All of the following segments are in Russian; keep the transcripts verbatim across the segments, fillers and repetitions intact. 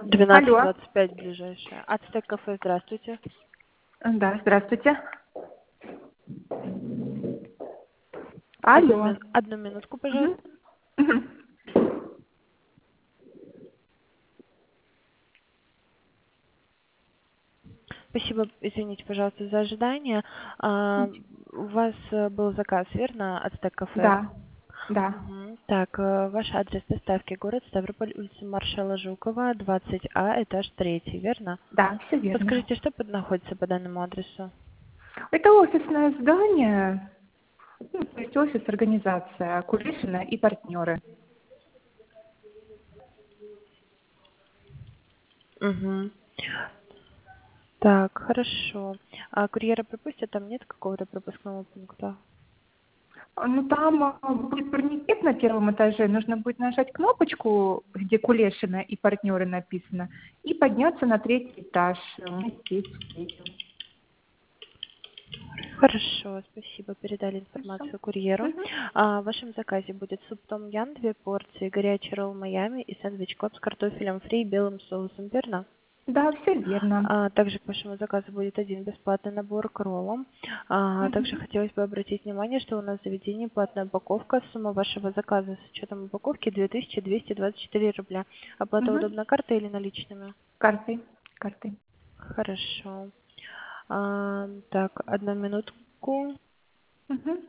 двенадцать Алло. двадцать пять ближайшая. Ацтек кафе, здравствуйте. Да, здравствуйте. Одну, Алло. мин- одну минутку, Мгм. пожалуйста. Мгм. Спасибо, извините, пожалуйста, за ожидание. А, у вас э, был заказ, верно, Ацтек кафе? Да, да, Мгм. Так, э, ваш адрес доставки город Ставрополь, улица Маршала Жукова, двадцать А, этаж третий, верно? да, все верно. Подскажите, что под- находится по данному адресу? Это офисное здание, ну, то есть офис, организация, Кулишина и партнеры. Угу. Так, хорошо. А курьера пропустят? Там нет какого-то пропускного пункта? Ну, там а, будет турникет на первом этаже, нужно будет нажать кнопочку, где Кулешина и партнеры написано, и подняться на третий этаж. Мы здесь встретим. Хорошо, спасибо. Передали Хорошо. информацию курьеру. Мгм. А, в вашем заказе будет суп том ян, две порции, горячий ролл Майами и сэндвич клаб с картофелем фри и белым соусом, верно? Да, все верно. А, также к вашему заказу будет один бесплатный набор к роллам. А, также Мгм. хотелось бы обратить внимание, что у нас в заведении платная упаковка. Сумма вашего заказа с учетом упаковки две тысячи двести двадцать четыре рубля. Оплата Мгм. удобна картой или наличными? Картой, картой. Хорошо. А, так, одну минутку. Мгм.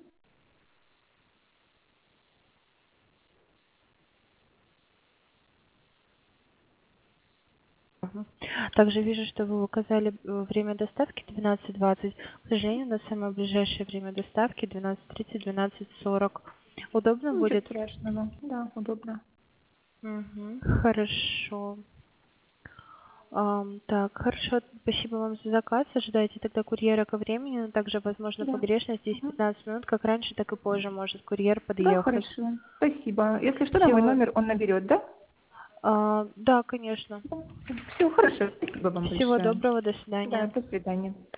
Мгм. Также вижу, что вы указали э, время доставки двенадцать двадцать. К сожалению, на самое ближайшее время доставки двенадцать тридцать, двенадцать сорок. Удобно Ничего будет? страшного. Да, удобно. Мгм. Хорошо. Ам, так, хорошо. Спасибо вам за заказ. Ожидайте тогда курьера ко времени, но также, возможно, Да. погрешность Мгм. десять-пятнадцать минут, как раньше, так и позже может курьер Да, подъехать. хорошо. Спасибо. Если что, на мой Всего, номер он наберет, да? а, да, конечно. Да. Все, хорошо. Спасибо вам Всего большое. доброго, до Да, свидания. до свидания.